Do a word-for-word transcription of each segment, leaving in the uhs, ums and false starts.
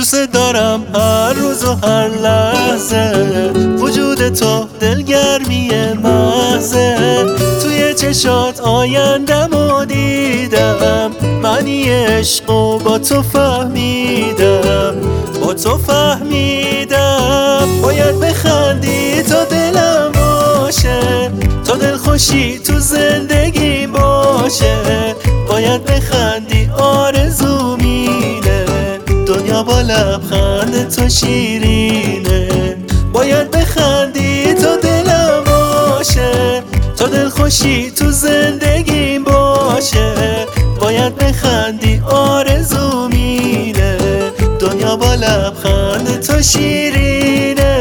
دوست دارم هر روز و هر لحظه، وجود تو دلگرمی محضه. توی چشات آیندمو دیدم، معنی عشق و با تو فهمیدم، با تو فهمیدم. باید بخندی تا دلم باشه، تا دلخوشی تو زندگی باشه. باید بخندی آرزو مینه، دنیا با لبخند تو شیرینه. باید بخندی تا دلم باشه، تا دلخوشی تو زندگی باشه. باید بخندی آرزو مینه، دنیا با لبخند تو شیرینه.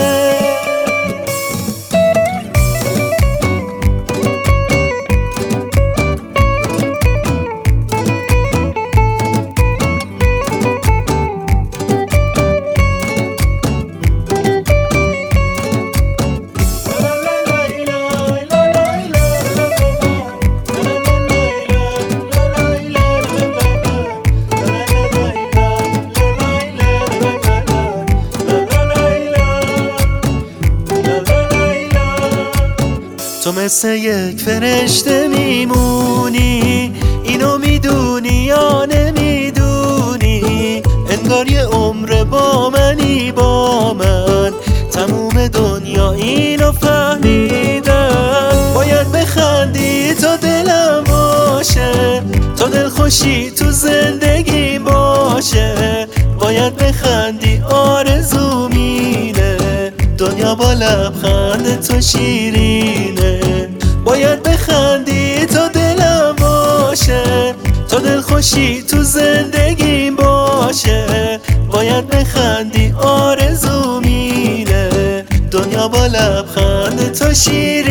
تو مثل یک فرشته میمونی، اینو میدونی یا نمیدونی؟ انگار یه عمر با منی، با من تموم دنیا اینو فهمیدن. باید بخندی تا دلم باشه، تا دلخوشی تو زندگی باشه. باید بخندی آرزو مینه، دنیا با لبخند تو شیرینه. باید بخندی تا دلم باشه، تا دلخوشی تو زندگی باشه. باید بخندی آرزو مینه، دنیا با لبخند تو شیرینه.